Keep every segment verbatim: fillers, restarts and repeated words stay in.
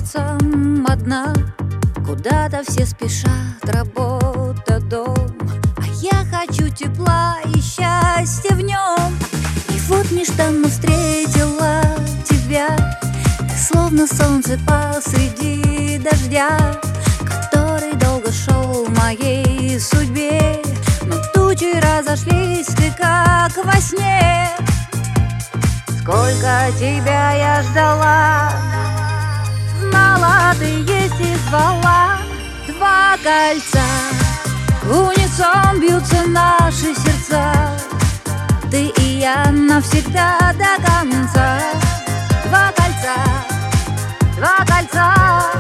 улицам одна, куда-то все спешат, работа, дом. А я хочу тепла и счастья в нем. И вот нежданно встретила тебя. Ты словно солнце посреди дождя, который долго шел в моей судьбе. Но тучи разошлись, ты как во сне. Сколько тебя я ждала, знала, ты есть и звала. Два кольца, в унисон бьются наши сердца. Ты и я навсегда до конца. Два кольца, два кольца,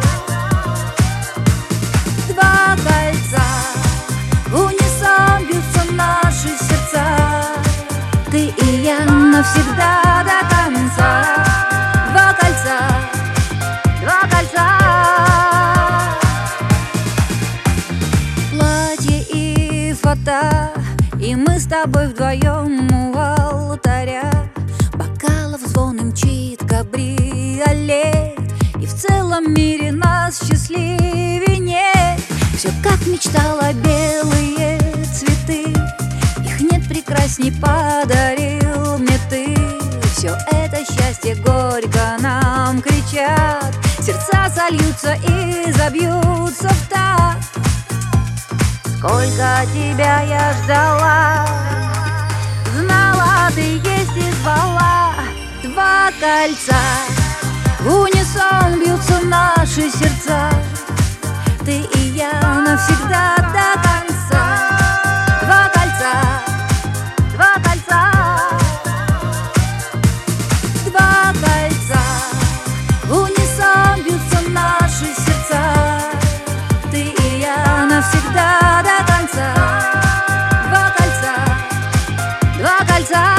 два кольца, в унисон бьются наши сердца. Ты и я навсегда до конца. Два кольца, два кольца. Платье и фата, и мы с тобой вдвоем у алтаря. Бокалов звон и мчит кабриолет, и в целом мире нас счастливее нет. Все как мечтала, белые цветы, их нет прекрасней, подарил мне ты. Все это счастье горько нам кричат, сердца сольются и забьются в такт. Сколько тебя я ждала, знала, ты есть и звала. Два кольца, в унисон бьются наши сердца. Ты и я навсегда до конца. Два кольца, два кольца, два кольца, в унисон бьются наши сердца. Ты и я навсегда до конца. Два кольца, два кольца.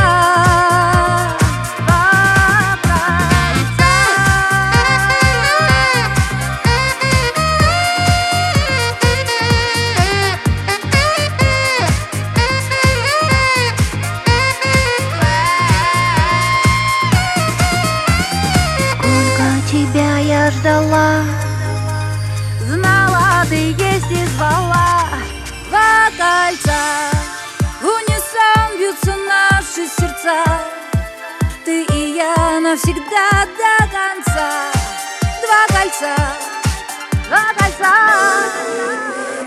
Тебя я ждала, знала, ты есть и звала. Два кольца, в унисон бьются наши сердца. Ты и я навсегда до конца. Два кольца, два кольца.